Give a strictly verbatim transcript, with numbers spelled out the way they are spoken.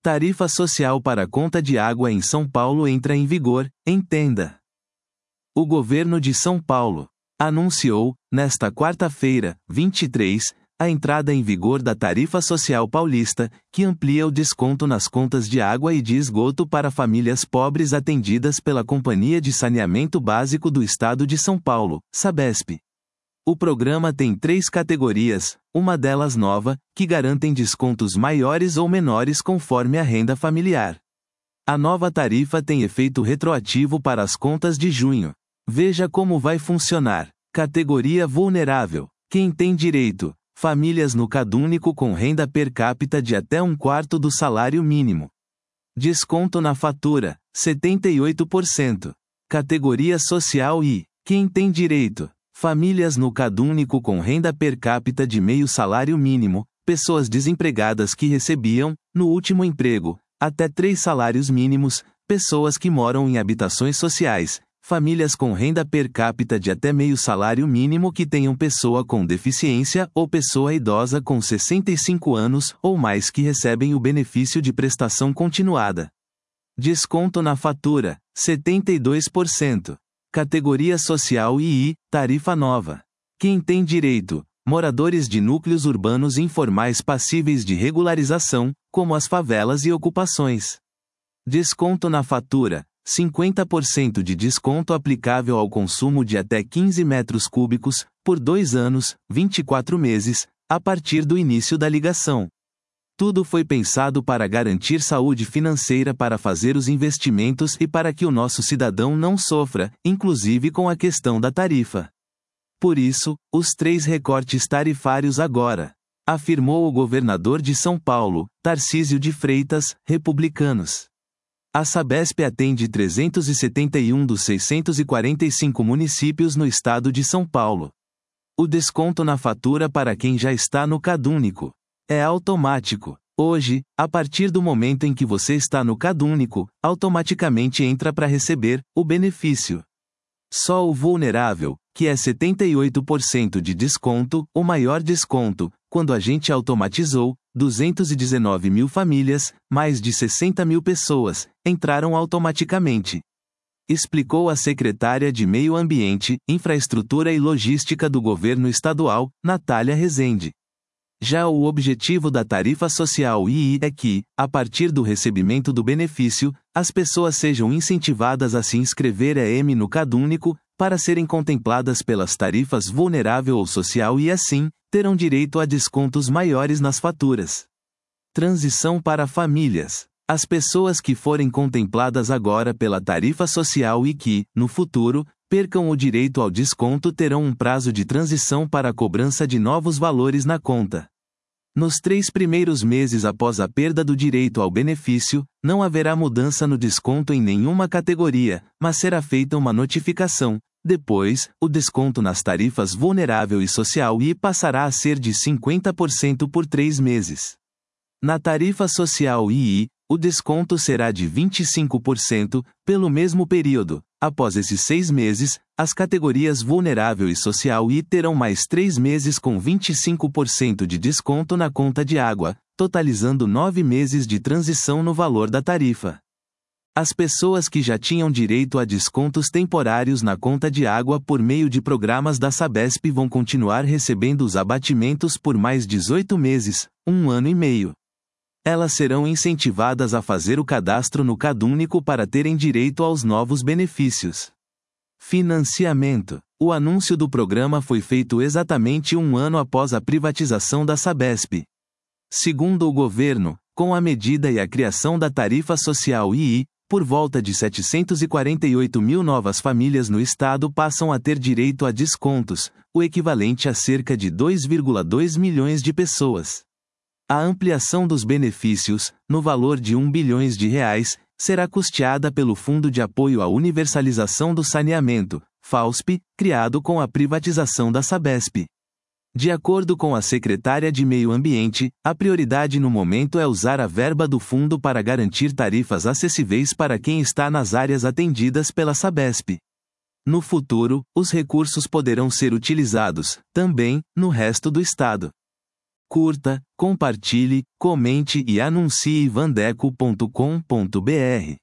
Tarifa social para conta de água em São Paulo entra em vigor, entenda. O governo de São Paulo anunciou, nesta quarta-feira, vinte e três, a entrada em vigor da Tarifa Social Paulista, que amplia o desconto nas contas de água e de esgoto para famílias pobres atendidas pela Companhia de Saneamento Básico do Estado de São Paulo, Sabesp. O programa tem três categorias, uma delas nova, que garantem descontos maiores ou menores conforme a renda familiar. A nova tarifa tem efeito retroativo para as contas de junho. Veja como vai funcionar. Categoria vulnerável. Quem tem direito? Famílias no CadÚnico com renda per capita de até um quarto do salário mínimo. Desconto na fatura, setenta e oito por cento. Categoria social I. Quem tem direito? Famílias no CadÚnico com renda per capita de meio salário mínimo, pessoas desempregadas que recebiam, no último emprego, até três salários mínimos, pessoas que moram em habitações sociais, famílias com renda per capita de até meio salário mínimo que tenham pessoa com deficiência ou pessoa idosa com sessenta e cinco anos ou mais que recebem o benefício de prestação continuada. Desconto na fatura, setenta e dois por cento. Categoria social I I, tarifa nova. Quem tem direito? Moradores de núcleos urbanos informais passíveis de regularização, como as favelas e ocupações. Desconto na fatura, cinquenta por cento de desconto aplicável ao consumo de até quinze metros cúbicos, por dois anos, vinte e quatro meses, a partir do início da ligação. Tudo foi pensado para garantir saúde financeira para fazer os investimentos e para que o nosso cidadão não sofra, inclusive com a questão da tarifa. Por isso, os três recortes tarifários agora, afirmou o governador de São Paulo, Tarcísio de Freitas, republicanos. A Sabesp atende trezentos e setenta e um dos seiscentos e quarenta e cinco municípios no estado de São Paulo. O desconto na fatura para quem já está no CadÚnico é automático. Hoje, a partir do momento em que você está no CadÚnico, automaticamente entra para receber o benefício. Só o vulnerável, que é setenta e oito por cento de desconto, o maior desconto, quando a gente automatizou, duzentas e dezenove mil famílias, mais de sessenta mil pessoas, entraram automaticamente. Explicou a secretária de Meio Ambiente, Infraestrutura e Logística do Governo Estadual, Natália Rezende. Já o objetivo da tarifa social I I é que, a partir do recebimento do benefício, as pessoas sejam incentivadas a se inscrever E M no CadÚnico, para serem contempladas pelas tarifas vulnerável ou social e assim, terão direito a descontos maiores nas faturas. Transição para famílias. As pessoas que forem contempladas agora pela tarifa social e que, no futuro, percam o direito ao desconto terão um prazo de transição para a cobrança de novos valores na conta. Nos três primeiros meses após a perda do direito ao benefício, não haverá mudança no desconto em nenhuma categoria, mas será feita uma notificação. Depois, o desconto nas tarifas vulnerável e social I passará a ser de cinquenta por cento por três meses. Na tarifa social I I, o desconto será de vinte e cinco por cento, pelo mesmo período. Após esses seis meses, as categorias vulnerável e social I terão mais três meses com vinte e cinco por cento de desconto na conta de água, totalizando nove meses de transição no valor da tarifa. As pessoas que já tinham direito a descontos temporários na conta de água por meio de programas da Sabesp vão continuar recebendo os abatimentos por mais dezoito meses, um ano e meio. Elas serão incentivadas a fazer o cadastro no CadÚnico para terem direito aos novos benefícios. Financiamento. O anúncio do programa foi feito exatamente um ano após a privatização da Sabesp. Segundo o governo, com a medida e a criação da tarifa social I I, por volta de setecentos e quarenta e oito mil novas famílias no estado passam a ter direito a descontos, o equivalente a cerca de dois vírgula dois milhões de pessoas. A ampliação dos benefícios, no valor de um bilhão de reais, será custeada pelo Fundo de Apoio à Universalização do Saneamento, FAUSP, criado com a privatização da Sabesp. De acordo com a secretária de Meio Ambiente, a prioridade no momento é usar a verba do fundo para garantir tarifas acessíveis para quem está nas áreas atendidas pela Sabesp. No futuro, os recursos poderão ser utilizados, também, no resto do estado. Curta, compartilhe, comente e anuncie vandeco ponto com ponto br.